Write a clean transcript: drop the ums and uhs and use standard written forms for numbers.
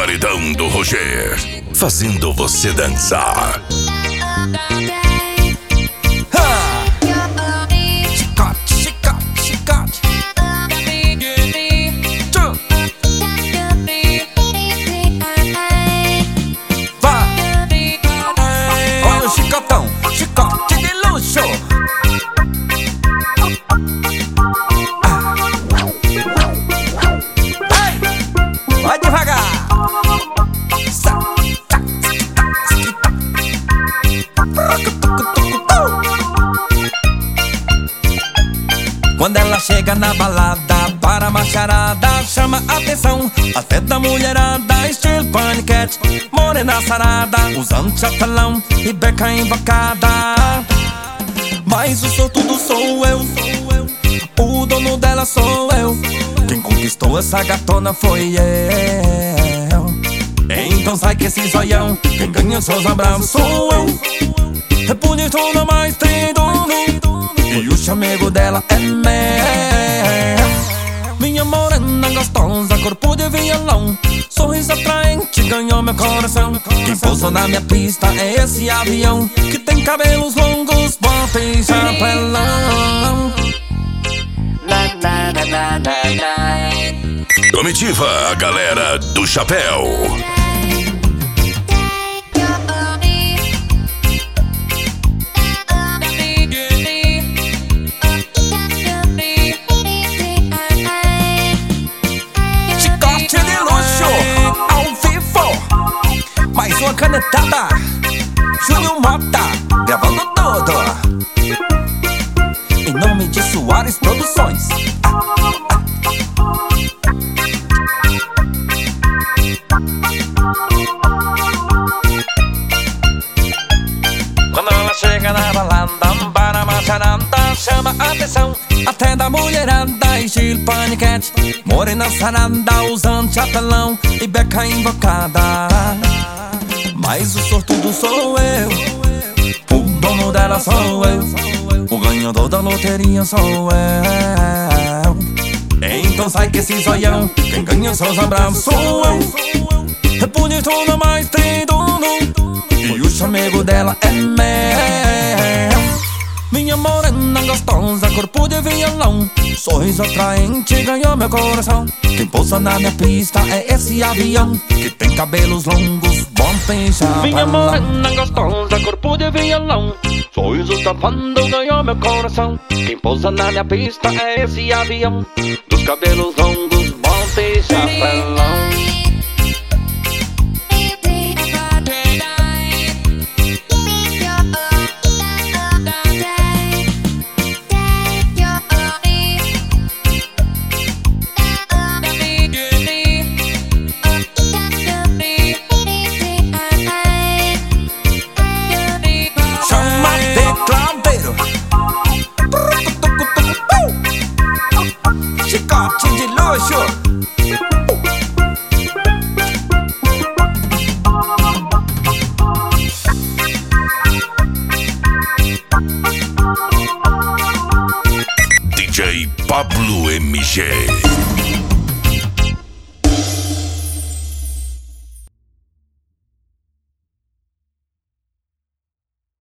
paredão do Roger, fazendo você dançar. Chicote, chicote, chicote. Vai. Olha o chicotão, chicote de luxo. Vai devagar. Quando ela chega na balada, para a macharada, chama atenção até da mulherada, estilo paniquete, morena sarada, usando chapelão e beca invocada. Mas o sortudo sou eu, o dono dela sou eu. Quem conquistou essa gatona foi eu. Então sai que esse zoião, quem ganha seus abraços sou eu. É bonitona, mas tem dono, e o chamego dela é meu. Minha morena gostosa, corpo de violão, sorriso atraente, ganhou meu coração. Quem pousou na minha pista é esse avião, que tem cabelos longos, bota e chapelão. Comitiva, a galera do chapéu. Chicote de luxo, ao vivo. Mais uma canetada, Júnior Mota, gravando tudo. Em nome de Soares Produções. Quando ela chega na balada, para a macharada, chama atenção até da mulherada, estilo paniquete, morena sarada, usando chapelão e beca invocada. Mas o sortudo sou eu, o dono dela sou eu, o ganhador da loteria sou eu. Então sai que esse zoião, quem ganha seus abraços sou eu. É bonitona, mas tem dono, e o chamego dela é meu. Minha morena gostosa, corpo de violão, sorriso atraente, ganhou meu coração. Quem pousa na minha pista é esse avião, que tem cabelos longos, bom tem chapelão. Minha morena gostosa, corpo de violão, sorriso tapando, ganhou meu coração. Quem pousa na minha pista é esse avião, dos cabelos longos, bom tem chapelão. Chicote de luxo. DJ Pablo MG.